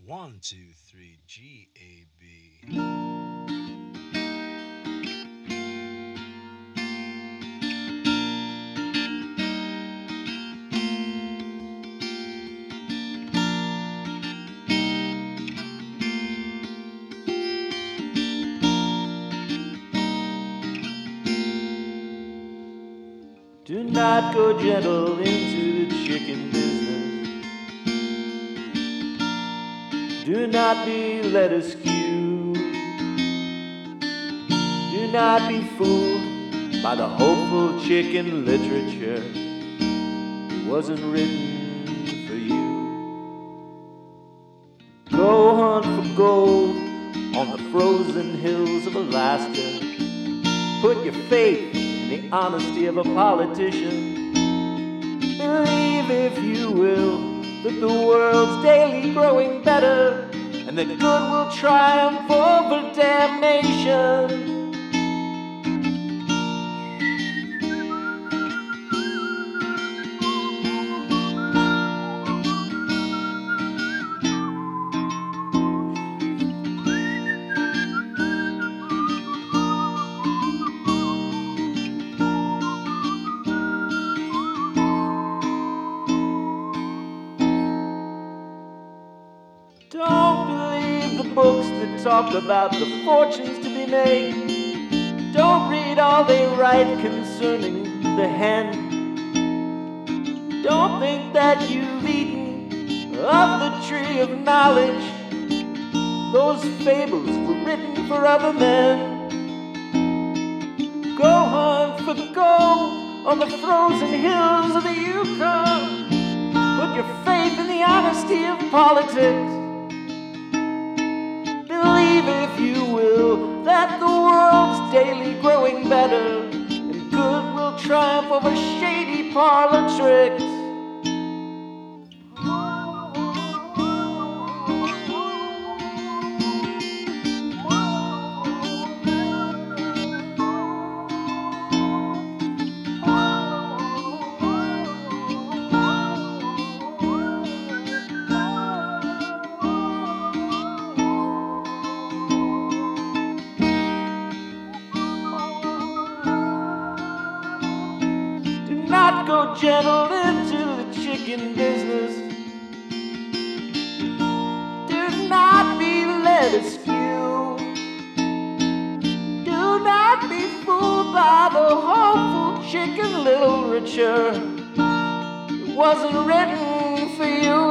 One, two, three, GAB. Do not go gentle into the chicken business. Do not be led askew. Do not be fooled by the hopeful chicken literature. It wasn't written for you. Go hunt for gold on the frozen hills of Alaska. Put your faith in the honesty of a politician. Believe, if you will, that the world's daily growing better, and that good will triumph over damnation. Don't believe the books that talk about the fortunes to be made. Don't read all they write concerning the hen. Don't think that you've eaten of the tree of knowledge. Those fables were written for other men. Go hunt for gold on the frozen hills of the Yukon. Put your faith in the honesty of politics. Believe, if you will, that the world's daily growing better, and good will triumph over shady parlor tricks. Do not go gentle into the chicken business. Do not be led askew. Do not be fooled by the hopeful chicken literature. It wasn't written for you.